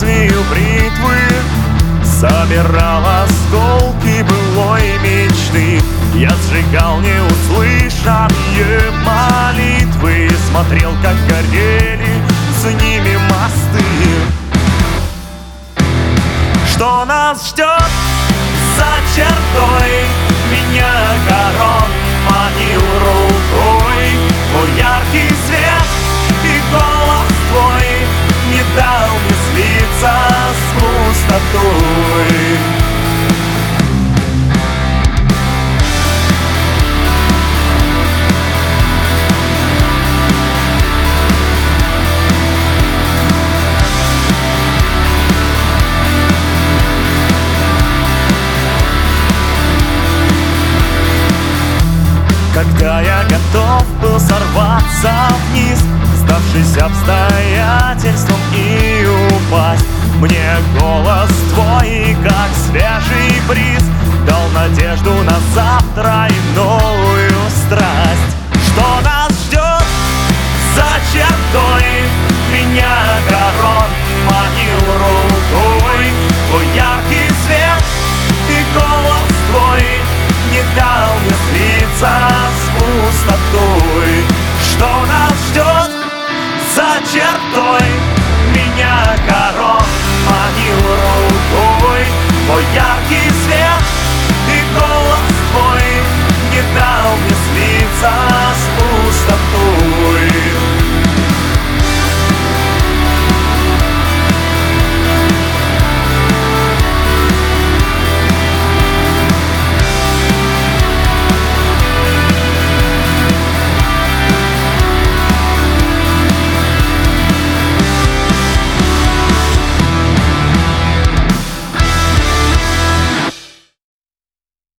лезвию бритвы собирал осколки былой мечты. Я сжигал неуслышанные молитвы, смотрел, как горели с ними мосты. Что нас ждет за чертой? Меня Гарон манил рукой. Твой яркий свет и голос твой не дал мне слиться с пустотой. Когда я готов был сорваться вниз, сдавшись обстоятельствам и упасть, мне голос твой, как свежий бриз, дал надежду на завтра и новую страсть. Что нас ждет за чертой? Меня Гарон манил рукой. Твой яркий свет и голос твой не дал мне слиться с пустотой. Что нас ждет за чертой? Меня Гарон манил рукой. Твой яркий свет и голос твой не дал мне слиться с пустотой.